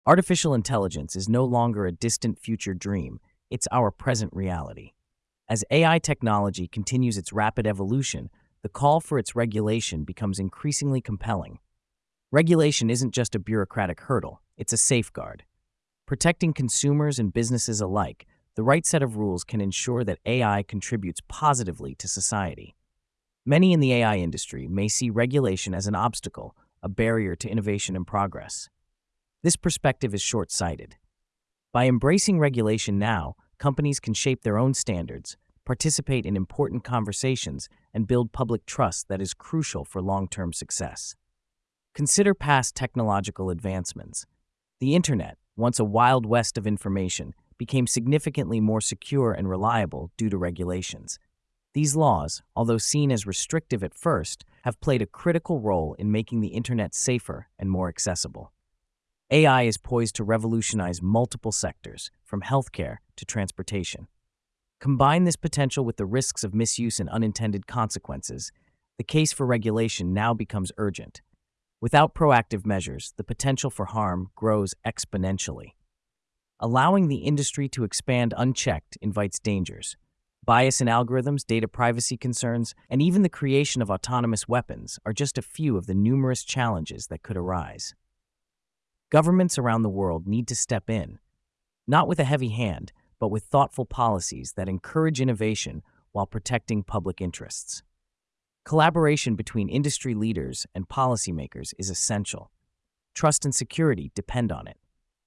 Artificial intelligence is no longer a distant future dream, it's our present reality. As AI technology continues its rapid evolution, the call for its regulation becomes increasingly compelling. Regulation isn't just a bureaucratic hurdle, it's a safeguard. Protecting consumers and businesses alike, the right set of rules can ensure that AI contributes positively to society. Many in the AI industry may see regulation as an obstacle, a barrier to innovation and progress. This perspective is short-sighted. By embracing regulation now, companies can shape their own standards, participate in important conversations, and build public trust that is crucial for long-term success. Consider past technological advancements. The Internet, once a wild west of information, became significantly more secure and reliable due to regulations. These laws, although seen as restrictive at first, have played a critical role in making the Internet safer and more accessible. AI is poised to revolutionize multiple sectors, from healthcare to transportation. Combine this potential with the risks of misuse and unintended consequences, the case for regulation now becomes urgent. Without proactive measures, the potential for harm grows exponentially. Allowing the industry to expand unchecked invites dangers. Bias in algorithms, data privacy concerns, and even the creation of autonomous weapons are just a few of the numerous challenges that could arise. Governments around the world need to step in, not with a heavy hand, but with thoughtful policies that encourage innovation while protecting public interests. Collaboration between industry leaders and policymakers is essential. Trust and security depend on it.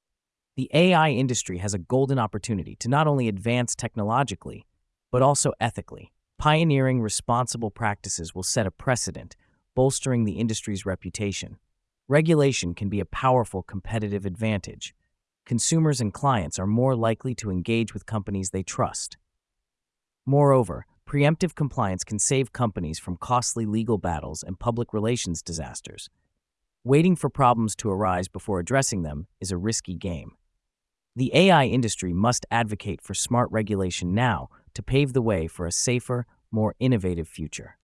The AI industry has a golden opportunity to not only advance technologically, but also ethically. Pioneering responsible practices will set a precedent, bolstering the industry's reputation. Regulation can be a powerful competitive advantage. Consumers and clients are more likely to engage with companies they trust. Moreover, preemptive compliance can save companies from costly legal battles and public relations disasters. Waiting for problems to arise before addressing them is a risky game. The AI industry must advocate for smart regulation now to pave the way for a safer, more innovative future.